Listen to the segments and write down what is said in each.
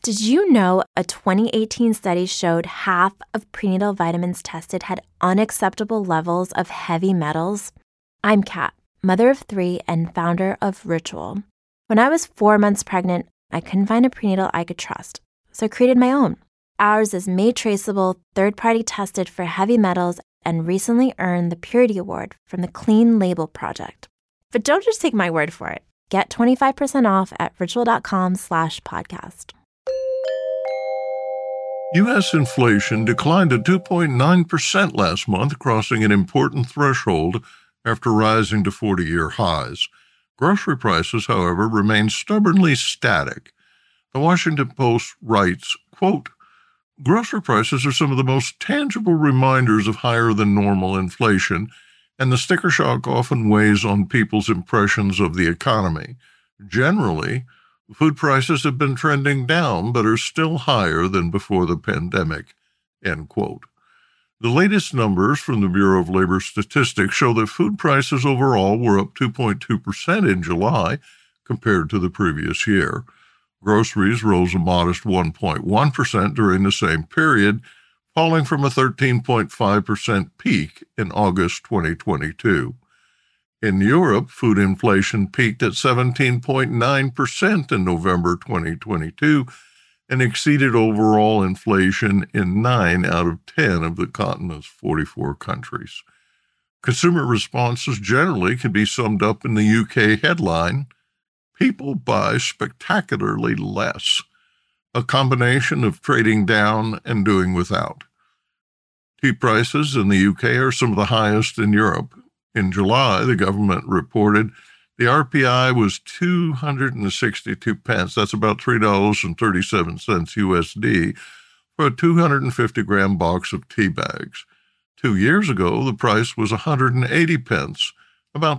Did you know a 2018 study showed half of prenatal vitamins tested had unacceptable levels of heavy metals? I'm Kat, mother of 3 and founder of Ritual. When I was 4 months pregnant, I couldn't find a prenatal I could trust, so I created my own. Ours is made traceable, third-party tested for heavy metals, and recently earned the Purity Award from the Clean Label Project. But don't just take my word for it. Get 25% off at ritual.com/podcast. U.S. inflation declined to 2.9% last month, crossing an important threshold after rising to 40-year highs. Grocery prices, however, remain stubbornly static. The Washington Post writes, quote, "Grocery prices are some of the most tangible reminders of higher than normal inflation, and the sticker shock often weighs on people's impressions of the economy. Generally, food prices have been trending down, but are still higher than before the pandemic," end quote. The latest numbers from the Bureau of Labor Statistics show that food prices overall were up 2.2% in July compared to the previous year. Groceries rose a modest 1.1% during the same period, falling from a 13.5% peak in August 2022. In Europe, food inflation peaked at 17.9% in November 2022 and exceeded overall inflation in 9 out of 10 of the continent's 44 countries. Consumer responses generally can be summed up in the UK headline, "People buy spectacularly less," a combination of trading down and doing without. Tea prices in the UK are some of the highest in Europe. In July, the government reported the RPI was 262 pence, that's about $3.37 USD, for a 250-gram box of tea bags. 2 years ago, the price was 180 pence, about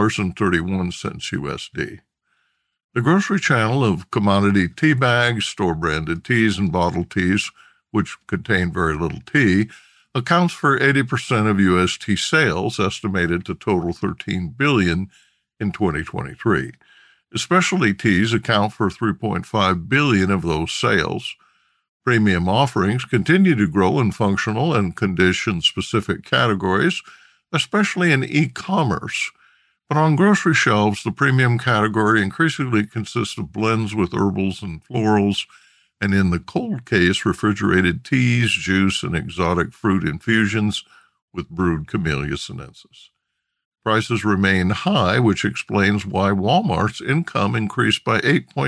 $2.31 USD. The grocery channel of commodity tea bags, store-branded teas, and bottled teas, which contain very little tea, accounts for 80% of U.S. tea sales, estimated to total $13 billion in 2023. Specialty teas account for $3.5 billion of those sales. Premium offerings continue to grow in functional and condition-specific categories, especially in e-commerce. But on grocery shelves, the premium category increasingly consists of blends with herbals and florals, and in the cold case, refrigerated teas, juice, and exotic fruit infusions with brewed Camellia sinensis. Prices remain high, which explains why Walmart's income increased by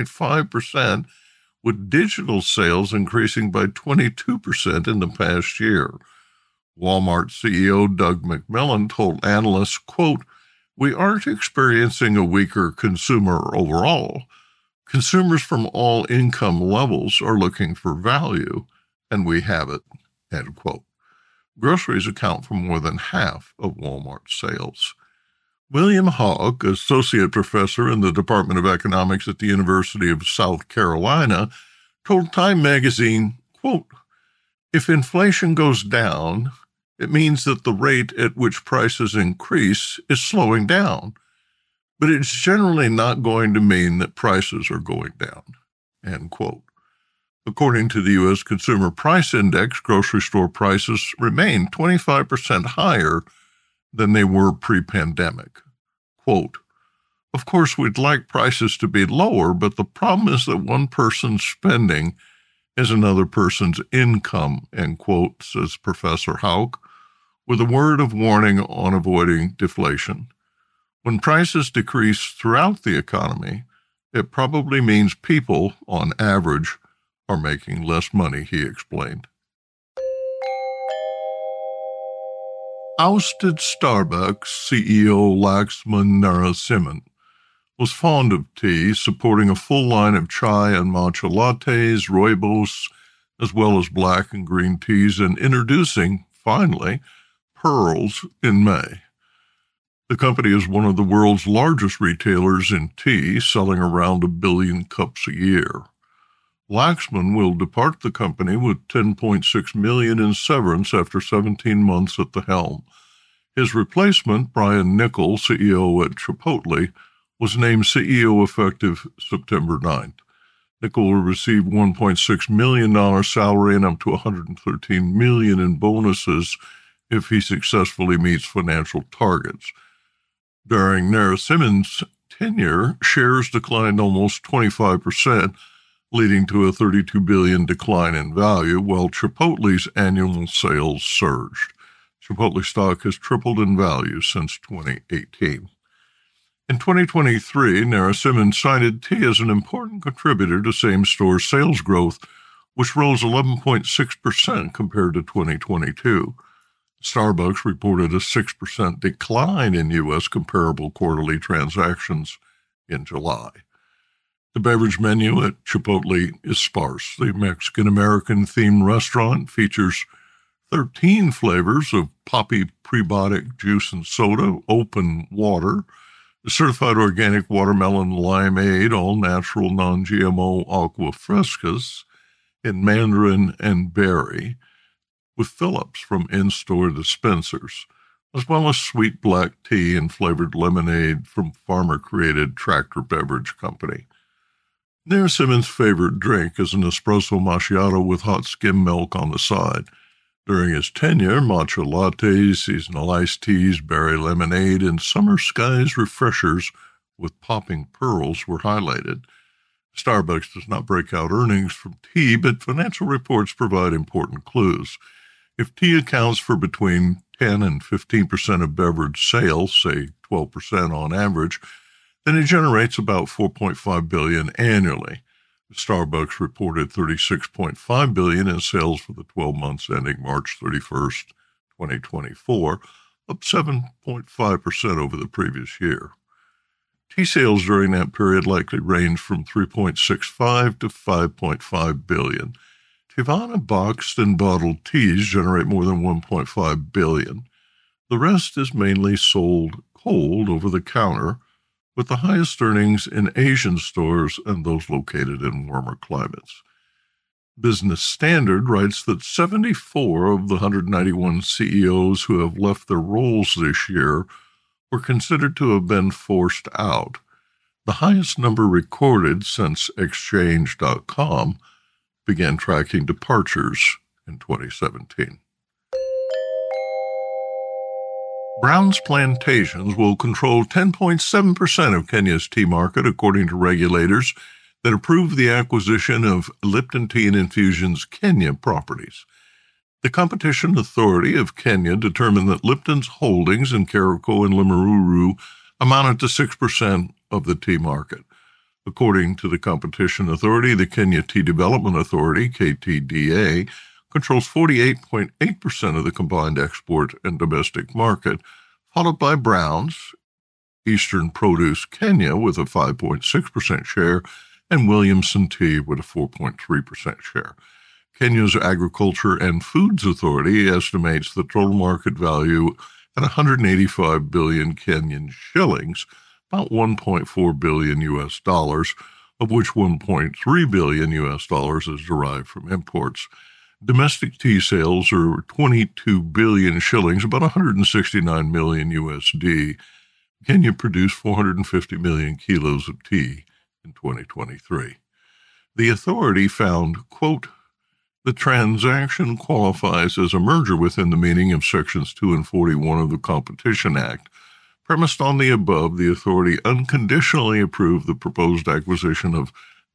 8.5%, with digital sales increasing by 22% in the past year. Walmart CEO Doug McMillon told analysts, quote, "We aren't experiencing a weaker consumer overall. Consumers from all income levels are looking for value, and we have it," end quote. Groceries account for more than half of Walmart's sales. William Hogg, associate professor in the Department of Economics at the University of South Carolina, told Time magazine, quote, "If inflation goes down, it means that the rate at which prices increase is slowing down. But it's generally not going to mean that prices are going down," end quote. According to the U.S. Consumer Price Index, grocery store prices remain 25% higher than they were pre-pandemic. Quote, "Of course, we'd like prices to be lower, but the problem is that one person's spending is another person's income," end quote, says Professor Hauk, with a word of warning on avoiding deflation. When prices decrease throughout the economy, it probably means people, on average, are making less money, he explained. Ousted Starbucks CEO Laxman Narasimhan was fond of tea, supporting a full line of chai and matcha lattes, rooibos, as well as black and green teas, and introducing, finally, Pearls in May. The company is one of the world's largest retailers in tea, selling around 1 billion cups a year. Laxman will depart the company with $10.6 million in severance after 17 months at the helm. His replacement, Brian Niccol, CEO at Chipotle, was named CEO effective September 9th. Nicholl will receive $1.6 million salary and up to $113 million in bonuses if he successfully meets financial targets. During Narasimhan's tenure, shares declined almost 25%, leading to a $32 billion decline in value, while Chipotle's annual sales surged. Chipotle stock has tripled in value since 2018. In 2023, Narasimhan cited tea as an important contributor to same-store sales growth, which rose 11.6% compared to 2022. Starbucks reported a 6% decline in U.S. comparable quarterly transactions in July. The beverage menu at Chipotle is sparse. The Mexican-American-themed restaurant features 13 flavors of poppy prebiotic juice and soda, open water, certified organic watermelon limeade, all-natural non-GMO aqua frescas in mandarin and berry, with fill-ups from in-store dispensers, as well as sweet black tea and flavored lemonade from farmer-created Tractor Beverage Company. Narasimhan's favorite drink is an espresso macchiato with hot skim milk on the side. During his tenure, matcha lattes, seasonal iced teas, berry lemonade, and summer skies refreshers with popping pearls were highlighted. Starbucks does not break out earnings from tea, but financial reports provide important clues. If tea accounts for between 10 and 15% of beverage sales, say 12% on average, then it generates about $4.5 billion annually. Starbucks reported $36.5 billion in sales for the 12 months ending March 31st, 2024, up 7.5% over the previous year. Tea sales during that period likely ranged from $3.65 to $5.5 billion. Teavana boxed and bottled teas generate more than $1.5 billion. The rest is mainly sold cold over the counter, with the highest earnings in Asian stores and those located in warmer climates. Business Standard writes that 74 of the 191 CEOs who have left their roles this year were considered to have been forced out, the highest number recorded since Exchange.com began tracking departures in 2017. Brown's Plantations will control 10.7% of Kenya's tea market, according to regulators that approved the acquisition of Lipton Tea and Infusions Kenya properties. The Competition Authority of Kenya determined that Lipton's holdings in Kericho and Limururu amounted to 6% of the tea market. According to the Competition Authority, the Kenya Tea Development Authority, KTDA, controls 48.8% of the combined export and domestic market, followed by Brown's, Eastern Produce Kenya with a 5.6% share, and Williamson Tea with a 4.3% share. Kenya's Agriculture and Foods Authority estimates the total market value at 185 billion Kenyan shillings, about $1.4 billion US dollars, of which $1.3 billion US dollars is derived from imports. Domestic tea sales are 22 billion shillings, about 169 million USD. Kenya produced 450 million kilos of tea in 2023. The authority found, quote, the transaction qualifies as a merger within the meaning of Sections 2 and 41 of the Competition Act. Premised on the above, the authority unconditionally approved the proposed acquisition of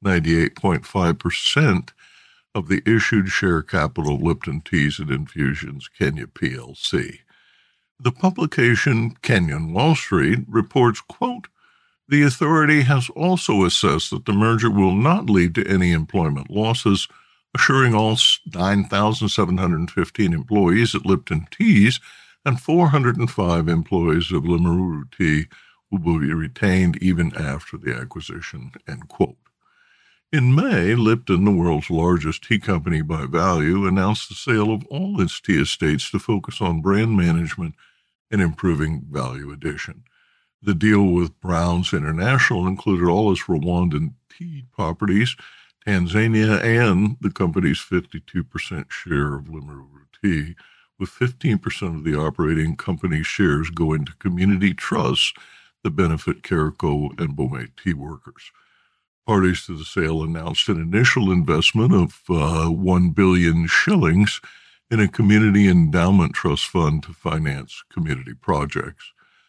98.5% of the issued share capital of Lipton Teas and Infusions Kenya plc. The publication Kenyan Wall Street reports, quote, the authority has also assessed that the merger will not lead to any employment losses, assuring all 9,715 employees at Lipton Teas and 405 employees of Limururu Tea will be retained even after the acquisition, end quote. In May, Lipton, the world's largest tea company by value, announced the sale of all its tea estates to focus on brand management and improving value addition. The deal with Brown's International included all its Rwandan tea properties, Tanzania, and the company's 52% share of Limururu Tea, with 15% of the operating company shares going to community trusts that benefit Kericho and Bomet tea workers. Parties to the sale announced an initial investment of 1 billion shillings in a community endowment trust fund to finance community projects.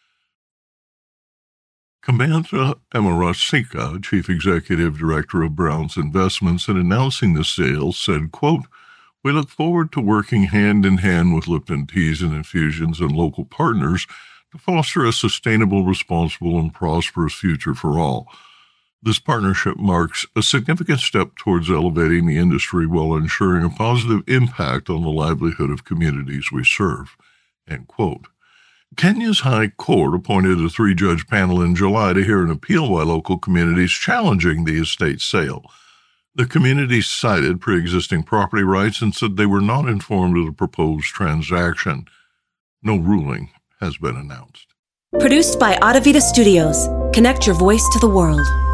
Kamantha Amarasika, Chief Executive Director of Brown's Investments, in announcing the sale, said, quote, "We look forward to working hand in hand with Lipton Teas and Infusions and local partners to foster a sustainable, responsible, and prosperous future for all. This partnership marks a significant step towards elevating the industry while ensuring a positive impact on the livelihood of communities we serve." End quote. Kenya's High Court appointed a 3-judge panel in July to hear an appeal by local communities challenging the estate sale. The communities cited pre-existing property rights and said they were not informed of the proposed transaction. No ruling has been announced. Produced by Audavita Studios. Connect your voice to the world.